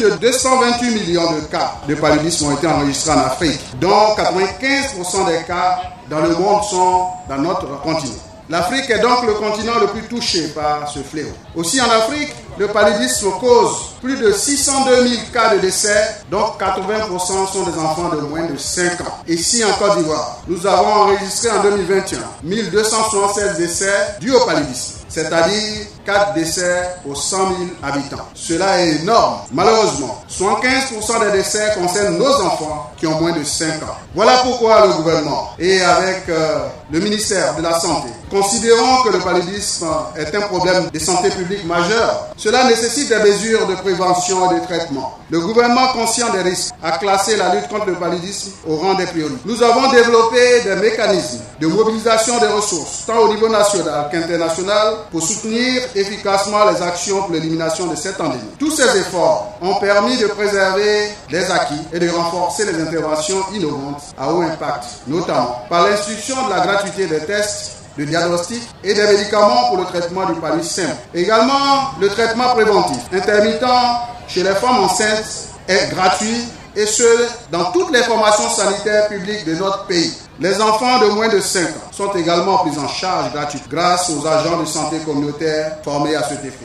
de 228 millions de cas de paludisme ont été enregistrés en Afrique, dont 95% des cas dans le monde sont dans notre continent. L'Afrique est donc le continent le plus touché par ce fléau. Aussi en Afrique, le paludisme cause plus de 602 000 cas de décès, dont 80% sont des enfants de moins de 5 ans. Ici en Côte d'Ivoire, nous avons enregistré en 2021 1276 décès dus au paludisme, c'est-à-dire 4 décès aux 100 000 habitants. Cela est énorme. Malheureusement, 75% des décès concernent nos enfants qui ont moins de 5 ans. Voilà pourquoi le gouvernement et avec le ministère de la Santé considérons que le paludisme est un problème de santé publique majeur. Cela nécessite des mesures de prévention et de traitement. Le gouvernement, conscient des risques, a classé la lutte contre le paludisme au rang des priorités. Nous avons développé des mécanismes de mobilisation des ressources, tant au niveau national qu'international, pour soutenir efficacement les actions pour l'élimination de cette endémie. Tous ces efforts ont permis de préserver les acquis et de renforcer les interventions innovantes à haut impact, notamment par l'institution de la gratuité des tests de diagnostic et des médicaments pour le traitement du paludisme simple. Également, le traitement préventif intermittent chez les femmes enceintes est gratuit et ce, dans toutes les formations sanitaires publiques de notre pays. Les enfants de moins de 5 ans sont également pris en charge gratuite grâce aux agents de santé communautaire formés à cet effet.